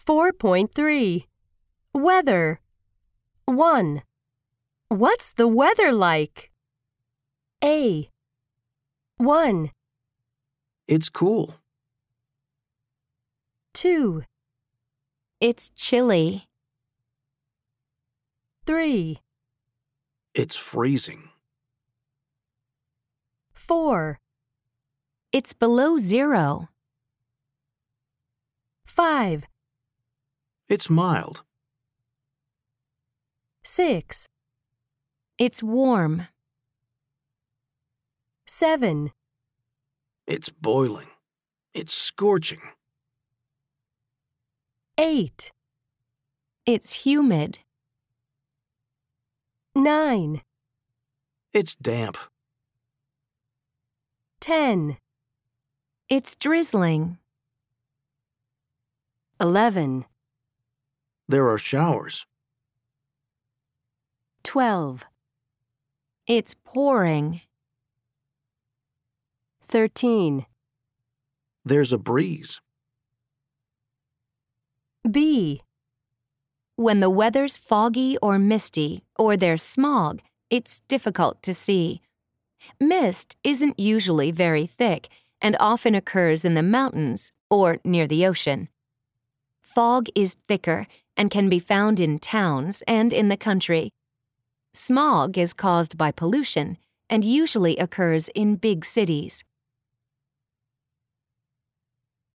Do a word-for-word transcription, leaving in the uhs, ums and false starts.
four point three. Weather. one. What's the weather like? A. one. It's cool. two. It's chilly. three. It's freezing. four. It's below zero. five. It's mild. six. It's warm. seven. It's boiling. It's scorching. eight. It's humid. nine. It's damp. ten. It's drizzling. eleven. There are showers. twelve. It's pouring. thirteen. There's a breeze. B. When the weather's foggy or misty, or there's smog, it's difficult to see. Mist isn't usually very thick and often occurs in the mountains or near the ocean. Fog is thicker and can be found in towns and in the country. Smog is caused by pollution and usually occurs in big cities.